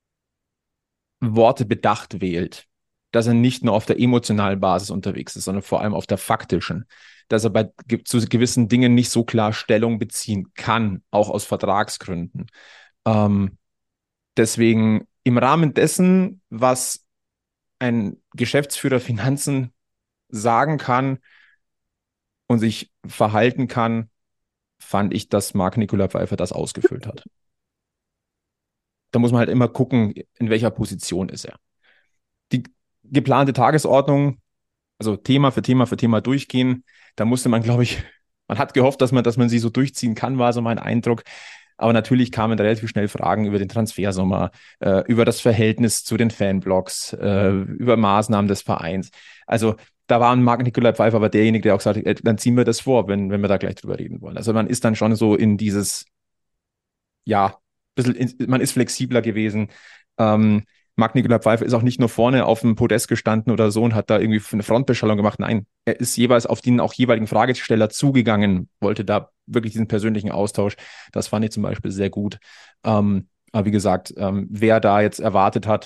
Worte bedacht wählt, dass er nicht nur auf der emotionalen Basis unterwegs ist, sondern vor allem auf der faktischen, dass er bei zu gewissen Dingen nicht so klar Stellung beziehen kann, auch aus Vertragsgründen. Ähm, deswegen im Rahmen dessen, was ein Geschäftsführer Finanzen sagen kann und sich verhalten kann, fand ich, dass Marc-Nikolai Pfeiffer das ausgefüllt hat. Da muss man halt immer gucken, in welcher Position ist er. Die geplante Tagesordnung, also Thema für Thema für Thema durchgehen, da musste man, glaube ich, man hat gehofft, dass man, dass man sie so durchziehen kann, war so mein Eindruck. Aber natürlich kamen relativ schnell Fragen über den Transfersommer, äh, über das Verhältnis zu den Fanblogs, äh, über Maßnahmen des Vereins. Also da war Marc-Nikolai Pfeiffer aber derjenige, der auch gesagt hat, äh, dann ziehen wir das vor, wenn, wenn wir da gleich drüber reden wollen. Also man ist dann schon so in dieses, ja, bisschen, in, man ist flexibler gewesen. Ähm, Marc-Nikolai Pfeiffer ist auch nicht nur vorne auf dem Podest gestanden oder so und hat da irgendwie eine Frontbeschallung gemacht. Nein, er ist jeweils auf den auch jeweiligen Fragesteller zugegangen, wollte da wirklich diesen persönlichen Austausch. Das fand ich zum Beispiel sehr gut. Ähm, aber wie gesagt, ähm, wer da jetzt erwartet hat,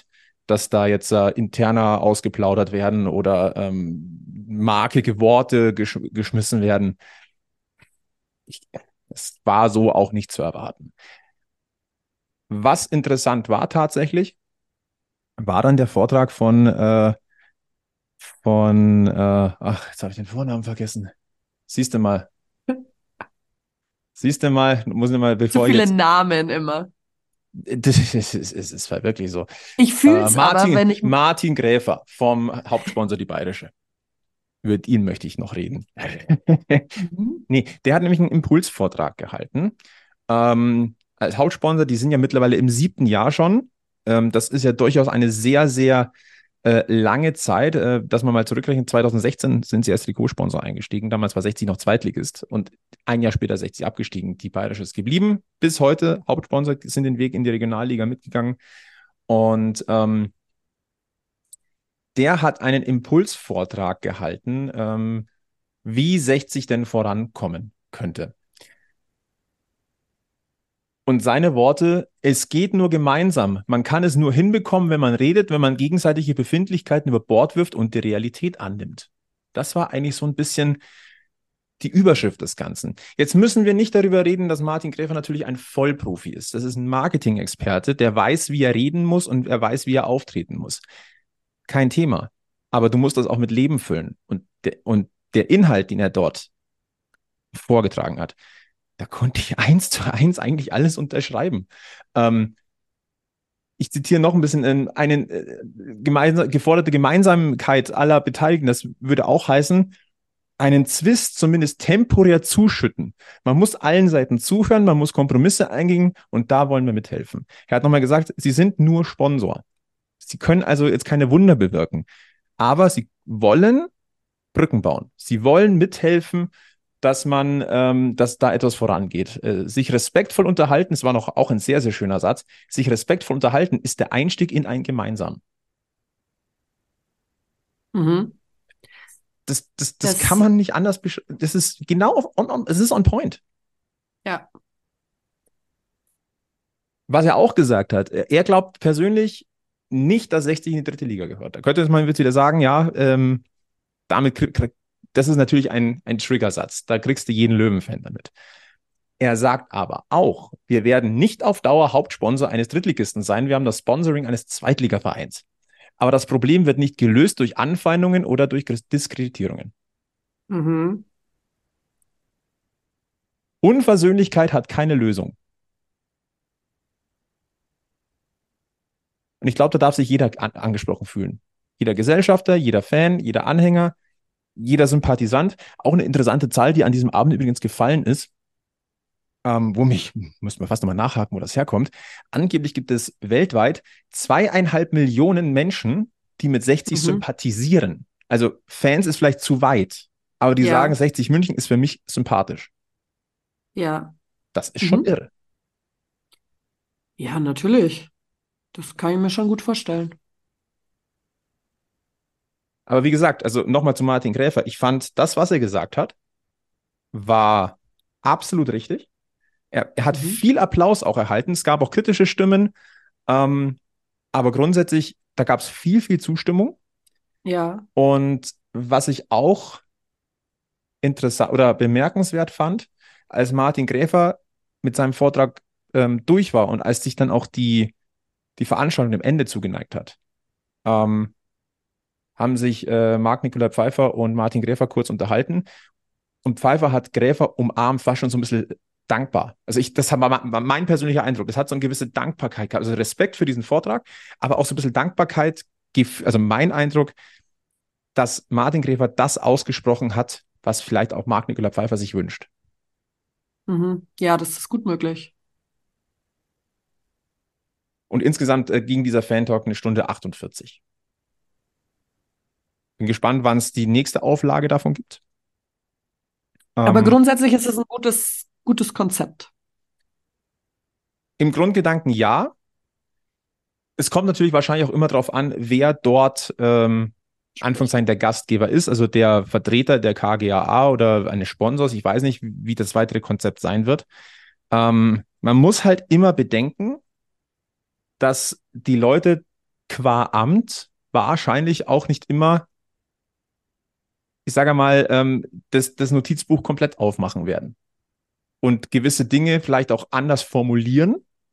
dass da jetzt äh, interner ausgeplaudert werden oder ähm, markige Worte gesch geschmissen werden. Ich, es war so auch nicht zu erwarten. Was interessant war tatsächlich, war dann der Vortrag von, äh, von äh, ach, jetzt habe ich den Vornamen vergessen. Siehst du mal, siehst du mal, muss ich mal, Zu bevor ich viele jetzt, Namen immer. das ist, ist, ist, ist halt wirklich so. Ich fühle Äh, es aber, Martin, wenn ich. Martin Gräfer vom Hauptsponsor Die Bayerische. Über ihn möchte ich noch reden. Mhm. Nee, der hat nämlich einen Impulsvortrag gehalten. Ähm, als Hauptsponsor, die sind ja mittlerweile im siebten Jahr schon. Ähm, das ist ja durchaus eine sehr, sehr äh, lange Zeit. Äh, dass man mal zurückrechnet, zwanzig sechzehn sind sie als Trikotsponsor eingestiegen. Damals war sechzig noch Zweitligist und ein Jahr später sechzig abgestiegen. Die Bayerische ist geblieben. Bis heute Hauptsponsor, sind den Weg in die Regionalliga mitgegangen. Und ähm, der hat einen Impulsvortrag gehalten, ähm, wie sechzig denn vorankommen könnte. Und seine Worte, es geht nur gemeinsam. Man kann es nur hinbekommen, wenn man redet, wenn man gegenseitige Befindlichkeiten über Bord wirft und die Realität annimmt. Das war eigentlich so ein bisschen die Überschrift des Ganzen. Jetzt müssen wir nicht darüber reden, dass Martin Gräfer natürlich ein Vollprofi ist. Das ist ein Marketing-Experte, der weiß, wie er reden muss und er weiß, wie er auftreten muss. Kein Thema. Aber du musst das auch mit Leben füllen. Und der, und der Inhalt, den er dort vorgetragen hat, da konnte ich eins zu eins eigentlich alles unterschreiben. Ähm, ich zitiere noch ein bisschen in einen äh, gemeins geforderte Gemeinsamkeit aller Beteiligten. Das würde auch heißen, einen Zwist zumindest temporär zuschütten. Man muss allen Seiten zuhören, man muss Kompromisse eingehen und da wollen wir mithelfen. Er hat nochmal gesagt, Sie sind nur Sponsor. Sie können also jetzt keine Wunder bewirken, aber Sie wollen Brücken bauen. Sie wollen mithelfen, dass man, ähm, dass da etwas vorangeht. Äh, sich respektvoll unterhalten, das war noch auch ein sehr, sehr schöner Satz, sich respektvoll unterhalten ist der Einstieg in ein Gemeinsam. Mhm. Das, das, das, Das, kann man nicht anders beschreiben. Das ist genau auf, on, on, es ist on point. ja. Was er auch gesagt hat, er glaubt persönlich nicht, dass sechzig in die dritte Liga gehört. Da könnte man jetzt wieder sagen, ja, ähm, damit krieg, das ist natürlich ein, ein Triggersatz. Da kriegst du jeden Löwenfan damit. Er sagt aber auch, wir werden nicht auf Dauer Hauptsponsor eines Drittligisten sein. Wir haben das Sponsoring eines Zweitligavereins. Aber das Problem wird nicht gelöst durch Anfeindungen oder durch Diskreditierungen. Mhm. Unversöhnlichkeit hat keine Lösung. Und ich glaube, da darf sich jeder an angesprochen fühlen. Jeder Gesellschafter, jeder Fan, jeder Anhänger, jeder Sympathisant. Auch eine interessante Zahl, die an diesem Abend übrigens gefallen ist, ähm, wo mich, müssen wir fast nochmal nachhaken, wo das herkommt. Angeblich gibt es weltweit zweieinhalb Millionen Menschen, die mit sechzig Mhm. sympathisieren. Also Fans ist vielleicht zu weit, aber die Ja. sagen, sechzig München ist für mich sympathisch. Ja. Das ist schon Mhm. irre. Ja, natürlich. Das kann ich mir schon gut vorstellen. Aber wie gesagt, also nochmal zu Martin Gräfer. Ich fand, das, was er gesagt hat, war absolut richtig. Er, er hat Mhm. viel Applaus auch erhalten. Es gab auch kritische Stimmen. Ähm, aber grundsätzlich, da gab es viel, viel Zustimmung. Ja. Und was ich auch interessant oder bemerkenswert fand, als Martin Gräfer mit seinem Vortrag ähm, durch war und als sich dann auch die, die Veranstaltung dem Ende zugeneigt hat, ähm, haben sich äh, Marc-Nicolai Pfeiffer und Martin Gräfer kurz unterhalten. Und Pfeiffer hat Gräfer umarmt, war schon so ein bisschen dankbar. Also ich, das war mein persönlicher Eindruck. Das hat so eine gewisse Dankbarkeit gehabt, also Respekt für diesen Vortrag, aber auch so ein bisschen Dankbarkeit, also mein Eindruck, dass Martin Gräfer das ausgesprochen hat, was vielleicht auch Marc-Nicolai Pfeiffer sich wünscht. Mhm. Ja, das ist gut möglich. Und insgesamt äh, ging dieser Fan-Talk eine Stunde achtundvierzig. Bin gespannt, wann es die nächste Auflage davon gibt. Aber Ähm, grundsätzlich ist es ein gutes, gutes Konzept. Im Grundgedanken ja. Es kommt natürlich wahrscheinlich auch immer darauf an, wer dort ähm, Anführungszeichen der Gastgeber ist, also der Vertreter der K G A A oder eines Sponsors. Ich weiß nicht, wie das weitere Konzept sein wird. Ähm, man muss halt immer bedenken, dass die Leute qua Amt wahrscheinlich auch nicht immer, ich sage mal, ähm, das, das Notizbuch komplett aufmachen werden und gewisse Dinge vielleicht auch anders formulieren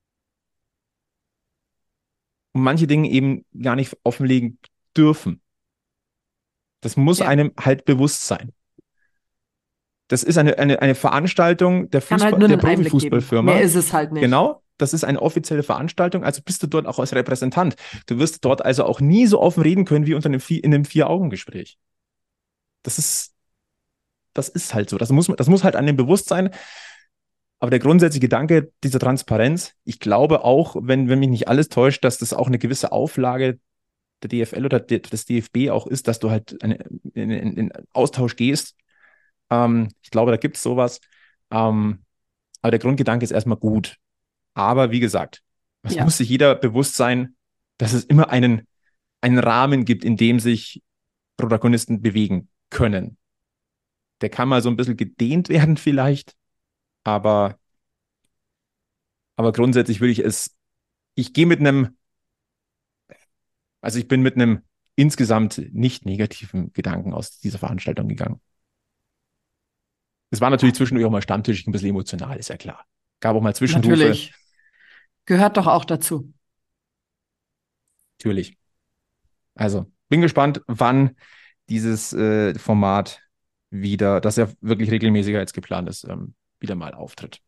und manche Dinge eben gar nicht offenlegen dürfen. Das muss Ja. einem halt bewusst sein. Das ist eine, eine, eine Veranstaltung der, Kann halt Fußball, nur der einen Einblick geben. Profifußballfirma. Mehr ist es halt nicht. Genau, das ist eine offizielle Veranstaltung, also bist du dort auch als Repräsentant. Du wirst dort also auch nie so offen reden können wie unter einem Vier, in einem Vier-Augen-Gespräch. Das ist, das ist halt so. Das muss, das muss halt an dem Bewusstsein. Aber der grundsätzliche Gedanke dieser Transparenz, ich glaube auch, wenn, wenn mich nicht alles täuscht, dass das auch eine gewisse Auflage der D F L oder des D F B auch ist, dass du halt eine, in, in, in Austausch gehst. Ähm, ich glaube, da gibt es sowas. Ähm, aber der Grundgedanke ist erstmal gut. Aber wie gesagt, es Ja. muss sich jeder bewusst sein, dass es immer einen, einen Rahmen gibt, in dem sich Protagonisten bewegen können. Der kann mal so ein bisschen gedehnt werden vielleicht, aber, aber grundsätzlich würde ich es, ich gehe mit einem, also ich bin mit einem insgesamt nicht negativen Gedanken aus dieser Veranstaltung gegangen. Es war natürlich zwischendurch auch mal stammtischig ein bisschen emotional, ist ja klar. Gab auch mal Zwischenrufe. Natürlich. Gehört doch auch dazu. Natürlich. Also, bin gespannt, wann dieses äh, Format wieder, das ja wirklich regelmäßiger als geplant ist, ähm, wieder mal auftritt.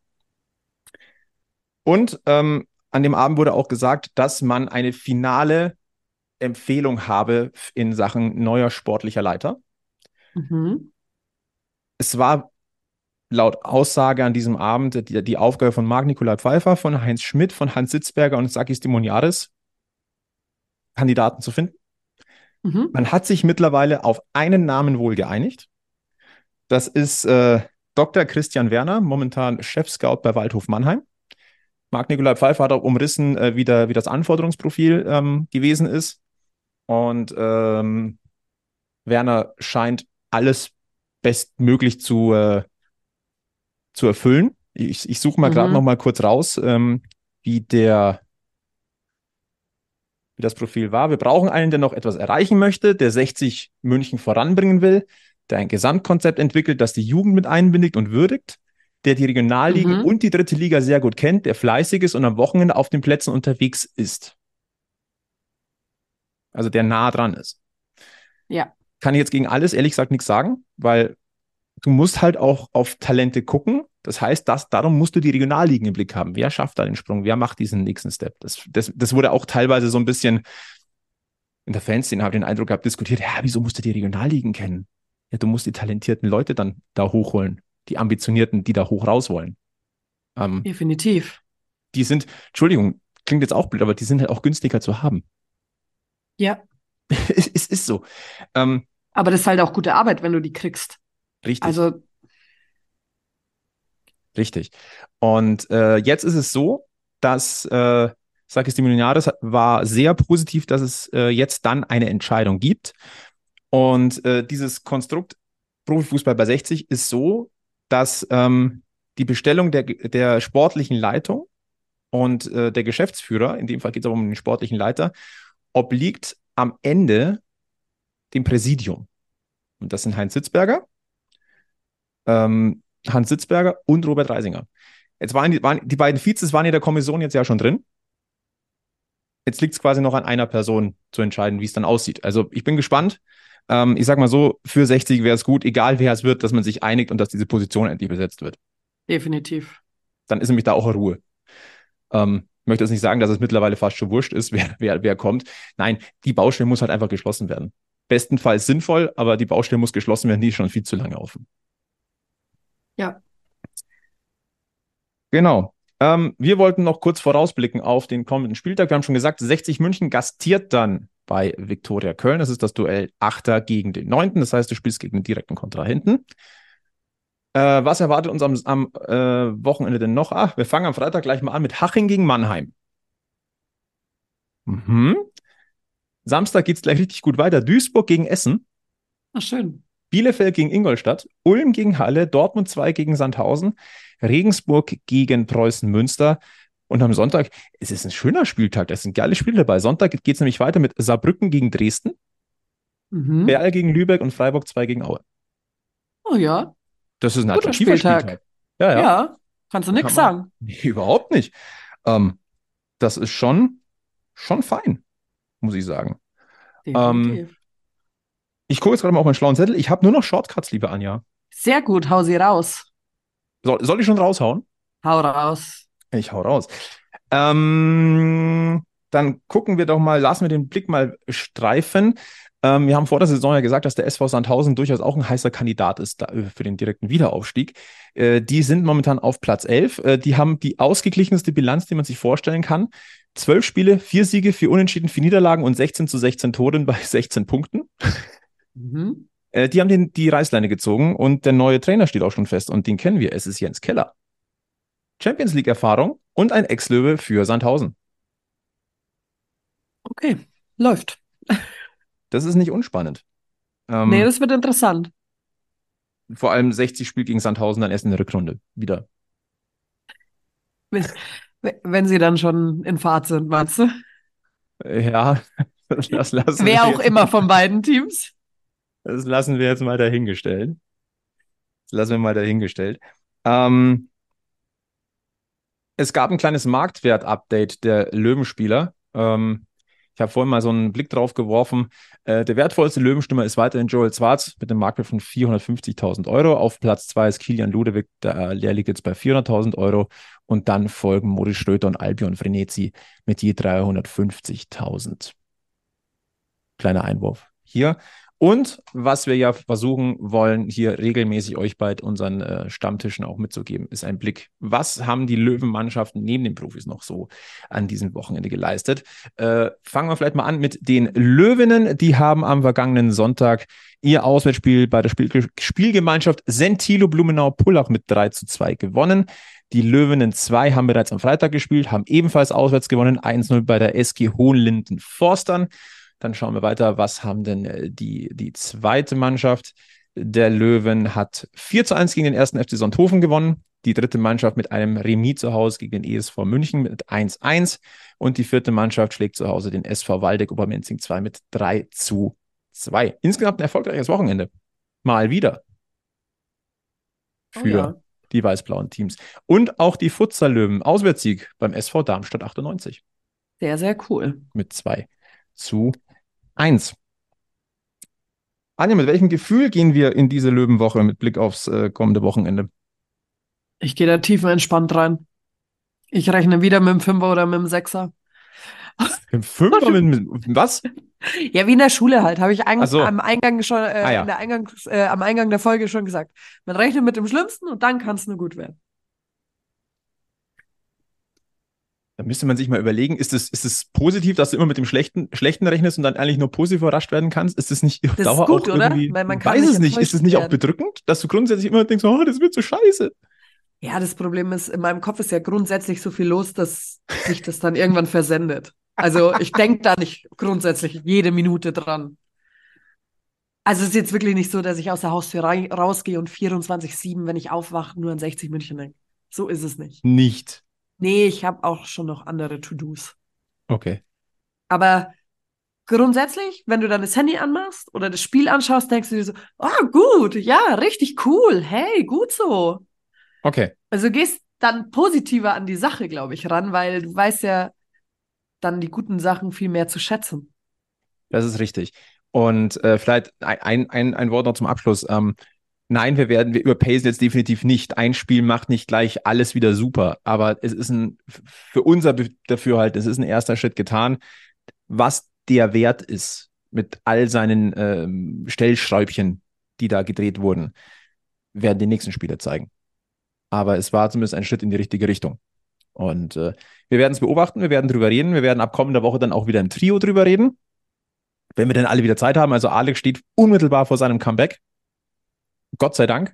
Und ähm, an dem Abend wurde auch gesagt, dass man eine finale Empfehlung habe in Sachen neuer sportlicher Leiter. Mhm. Es war laut Aussage an diesem Abend die, die Aufgabe von Marc-Nicolai Pfeiffer, von Heinz Schmidt, von Hans Sitzberger und Sakis Dimoniaris, Kandidaten zu finden. Mhm. Man hat sich mittlerweile auf einen Namen wohl geeinigt. Das ist äh, Doktor Christian Werner, momentan Chef-Scout bei Waldhof Mannheim. Marc-Nicolai Pfeiffer hat auch umrissen, äh, wie, der, wie das Anforderungsprofil ähm, gewesen ist. Und ähm, Werner scheint alles bestmöglich zu, äh, zu erfüllen. Ich, ich suche mal gerade Mhm. noch mal kurz raus, ähm, wie der wie das Profil war. Wir brauchen einen, der noch etwas erreichen möchte, der sechzig München voranbringen will, der ein Gesamtkonzept entwickelt, das die Jugend mit einbindet und würdigt, der die Regionalligen Mhm. und die dritte Liga sehr gut kennt, der fleißig ist und am Wochenende auf den Plätzen unterwegs ist. Also der nah dran ist. Ja. Kann ich jetzt gegen alles ehrlich gesagt nichts sagen, weil du musst halt auch auf Talente gucken. Das heißt, das, darum musst du die Regionalligen im Blick haben. Wer schafft da den Sprung? Wer macht diesen nächsten Step? Das, das, das wurde auch teilweise so ein bisschen in der Fanszene, habe ich den Eindruck gehabt, diskutiert, ja, wieso musst du die Regionalligen kennen? Ja, du musst die talentierten Leute dann da hochholen, die Ambitionierten, die da hoch raus wollen. Ähm, Definitiv. die sind, Entschuldigung, klingt jetzt auch blöd, aber die sind halt auch günstiger zu haben. Ja. es, es ist so. Ähm, Aber das ist halt auch gute Arbeit, wenn du die kriegst. richtig. Also, Richtig. Und äh, jetzt ist es so, dass äh, Sakis Dimoniaris war sehr positiv, dass es äh, jetzt dann eine Entscheidung gibt. Und äh, dieses Konstrukt Profifußball bei sechzig ist so, dass ähm, die Bestellung der, der sportlichen Leitung und äh, der Geschäftsführer, in dem Fall geht es aber um den sportlichen Leiter, obliegt am Ende dem Präsidium. Und das sind Heinz Sitzberger, ähm, Hans Sitzberger und Robert Reisinger. Jetzt waren die, waren die beiden Vizes waren in der Kommission jetzt ja schon drin. Jetzt liegt es quasi noch an einer Person zu entscheiden, wie es dann aussieht. Also ich bin gespannt. Ähm, ich sage mal so, für sechzig wäre es gut, egal wer es wird, dass man sich einigt und dass diese Position endlich besetzt wird. definitiv. Dann ist nämlich da auch Ruhe. Ähm, ich möchte jetzt nicht sagen, dass es mittlerweile fast schon wurscht ist, wer, wer, wer kommt. Nein, die Baustelle muss halt einfach geschlossen werden. Bestenfalls sinnvoll, aber die Baustelle muss geschlossen werden, die ist schon viel zu lange offen. Ja. Genau. Ähm, wir wollten noch kurz vorausblicken auf den kommenden Spieltag. Wir haben schon gesagt, sechzig München gastiert dann bei Viktoria Köln. Das ist das Duell Achter gegen den Neunten. Das heißt, du spielst gegen den direkten Kontrahenten. Äh, was erwartet uns am, am äh, Wochenende denn noch? Ach, wir fangen am Freitag gleich mal an mit Haching gegen Mannheim. Mhm. Samstag geht es gleich richtig gut weiter. Duisburg gegen Essen. Ach, schön. Bielefeld gegen Ingolstadt, Ulm gegen Halle, Dortmund zwei gegen Sandhausen, Regensburg gegen Preußen Münster Und am Sonntag, es ist ein schöner Spieltag, da ist ein geiles Spiel dabei. Sonntag geht es nämlich weiter mit Saarbrücken gegen Dresden, Mhm. Berl gegen Lübeck und Freiburg zwei gegen Aue. Oh ja, Das ist ein guter attraktiver Spieltag. Spieltag. Ja, ja. Ja, kannst du Da nix kann man, sagen. nee, überhaupt nicht. Ähm, das ist schon, schon fein, muss ich sagen. Ähm, Definitiv. ich gucke jetzt gerade mal auf meinen schlauen Zettel. Ich habe nur noch Shortcuts, liebe Anja. Sehr gut, hau sie raus. Soll, soll ich schon raushauen? Hau raus. Ich hau raus. Ähm, dann gucken wir doch mal, lassen wir den Blick mal streifen. Ähm, wir haben vor der Saison ja gesagt, dass der S V Sandhausen durchaus auch ein heißer Kandidat ist da, äh, für den direkten Wiederaufstieg. Äh, die sind momentan auf Platz elf. Äh, die haben die ausgeglichenste Bilanz, die man sich vorstellen kann. Zwölf Spiele, vier Siege, vier Unentschieden, vier Niederlagen und sechzehn zu sechzehn Toren bei sechzehn Punkten. Mhm. Äh, die haben den, die Reißleine gezogen und der neue Trainer steht auch schon fest und den kennen wir. Es ist Jens Keller. Champions League-Erfahrung und ein Ex-Löwe für Sandhausen. Okay, läuft. Das ist nicht unspannend. Nee, Ähm, das wird interessant. vor allem sechzig Spielt gegen Sandhausen dann erst in der Rückrunde wieder. Wenn, wenn sie dann schon in Fahrt sind, meinst du? Äh, Ja, das lassen wir Wer auch jetzt immer mal, von beiden Teams. das lassen wir jetzt mal dahingestellt. Das lassen wir mal dahingestellt. Ähm, es gab ein kleines Marktwert-Update der Löwenspieler. Ähm, ich habe vorhin mal so einen Blick drauf geworfen. Äh, der wertvollste Löwenstürmer ist weiterhin Joel Schwarz mit einem Marktwert von vierhundertfünfzigtausend Euro. Auf Platz zwei ist Kilian Ludewig, der, der liegt jetzt bei vierhunderttausend Euro. Und dann folgen Moritz Schröter und Albion Frenetzi mit je dreihundertfünfzigtausend. Kleiner Einwurf hier. Und was wir ja versuchen wollen, hier regelmäßig euch bei unseren äh, Stammtischen auch mitzugeben, ist ein Blick. Was haben die Löwenmannschaften neben den Profis noch so an diesem Wochenende geleistet? Äh, fangen wir vielleicht mal an mit den Löwinnen. Die haben am vergangenen Sonntag ihr Auswärtsspiel bei der Spiel Spielgemeinschaft Sentilo Blumenau-Pullach mit drei zu zwei gewonnen. Die Löwinnen zwei haben bereits am Freitag gespielt, haben ebenfalls auswärts gewonnen, eins null bei der S G Hohenlinden-Forstern. Dann schauen wir weiter, was haben denn äh, die, die zweite Mannschaft der Löwen hat vier zu eins gegen den ersten F C Sonthofen gewonnen. Die dritte Mannschaft mit einem Remis zu Hause gegen den E S V München mit eins eins. Und die vierte Mannschaft schlägt zu Hause den S V Waldeck Obermenzing zwei mit drei zu zwei. Insgesamt ein erfolgreiches Wochenende. Mal wieder Oh für ja, die weiß-blauen Teams. Und auch die Futsal-Löwen Auswärtssieg beim S V Darmstadt achtundneunzig sehr, sehr cool. mit zwei zu eins. Anja, mit welchem Gefühl gehen wir in diese Löwenwoche mit Blick aufs äh, kommende Wochenende? Ich gehe da tiefenentspannt rein. Ich rechne wieder mit dem Fünfer oder mit dem Sechser. Im Fünfer mit, mit was? Ja, wie in der Schule halt, habe ich Ach ein, so. am Eingang schon, äh, Ah ja. in der Eingangs, äh, am Eingang der Folge schon gesagt. Man rechnet mit dem Schlimmsten und dann kann es nur gut werden. Da müsste man sich mal überlegen, ist es, ist es positiv, dass du immer mit dem Schlechten, Schlechten rechnest und dann eigentlich nur positiv überrascht werden kannst? Ist das nicht auf Das ist Dauer gut, auch oder? irgendwie, Weil man ich kann weiß nicht es nicht, ist es enttäuscht nicht auch werden. bedrückend, dass du grundsätzlich immer denkst, oh, das wird so scheiße? Ja, das Problem ist, in meinem Kopf ist ja grundsätzlich so viel los, dass sich das dann irgendwann versendet. Also ich denke da nicht grundsätzlich jede Minute dran. Also es ist jetzt wirklich nicht so, dass ich aus der Haustür rei- rausgehe und vierundzwanzig sieben, wenn ich aufwache, nur an sechzig München denke. So ist es nicht. Nicht. Nee, ich habe auch schon noch andere To-Dos. Okay. Aber grundsätzlich, wenn du dann das Handy anmachst oder das Spiel anschaust, denkst du dir so, oh gut, ja, richtig cool, hey, gut so. Okay. Also gehst dann positiver an die Sache, glaube ich, ran, weil du weißt ja dann die guten Sachen viel mehr zu schätzen. Das ist richtig. Und äh, vielleicht ein, ein, ein Wort noch zum Abschluss. Ähm, nein, wir werden, wir überpacen jetzt definitiv nicht. Ein Spiel macht nicht gleich alles wieder super. Aber es ist ein, für unser Dafürhalten, es ist ein erster Schritt getan. Was der Wert ist mit all seinen ähm, Stellschräubchen, die da gedreht wurden, werden die nächsten Spiele zeigen. Aber es war zumindest ein Schritt in die richtige Richtung. Und äh, wir werden es beobachten, wir werden drüber reden. Wir werden ab kommender Woche dann auch wieder im Trio drüber reden. Wenn wir dann alle wieder Zeit haben. Also Alex steht unmittelbar vor seinem Comeback. Gott sei Dank.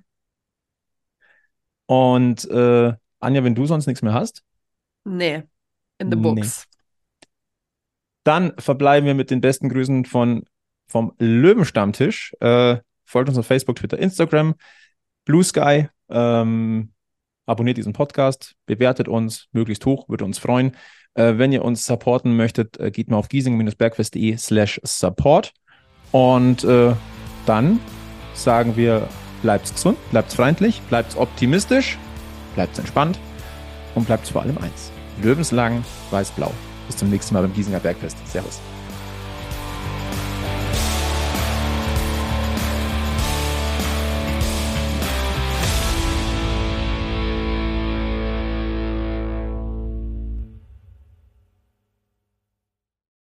Und äh, Anja, wenn du sonst nichts mehr hast, Nee, in the nee. books. Dann verbleiben wir mit den besten Grüßen von, vom Löwenstammtisch. Äh, folgt uns auf Facebook, Twitter, Instagram, Blue Sky. Ähm, abonniert diesen Podcast, bewertet uns möglichst hoch, würde uns freuen. Äh, wenn ihr uns supporten möchtet, äh, geht mal auf giesing-bergfest.de slash support. Und äh, dann sagen wir, bleibt gesund, bleibt freundlich, bleibt optimistisch, bleibt entspannt und bleibt vor allem eins. Löwenslang, weiß-blau. Bis zum nächsten Mal beim Giesinger Bergfest. Servus.